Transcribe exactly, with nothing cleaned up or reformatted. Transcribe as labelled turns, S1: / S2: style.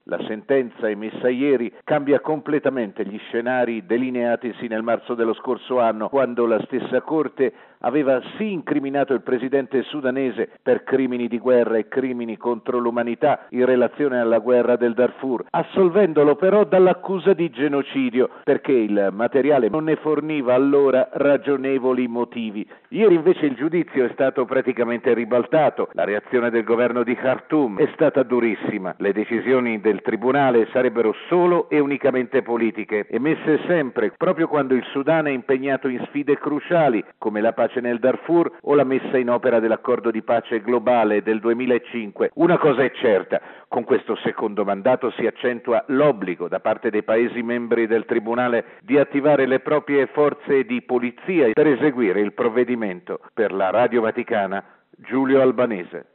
S1: La sentenza emessa ieri cambia completamente gli scenari delineatisi nel marzo dello scorso anno, quando la stessa Corte aveva sì incriminato il presidente sudanese per crimini di guerra e crimini contro l'umanità in relazione alla guerra del Darfur, assolvendolo però dall'accusa di genocidio perché il materiale non ne forniva allora ragionevoli motivi. Ieri invece il giudizio è stato praticamente ribaltato. La reazione del governo di Khartoum è stata durissima. Le decisioni del tribunale sarebbero solo e unicamente politiche, emesse sempre proprio quando il Sudan è impegnato in sfide cruciali come la pace nel Darfur o la messa in opera dell'accordo di pace globale del duemilacinque. Una cosa è certa: con questo secondo mandato si accentua l'obbligo da parte dei Paesi membri del Tribunale di attivare le proprie forze di polizia per eseguire il provvedimento. Per la Radio Vaticana, Giulio Albanese.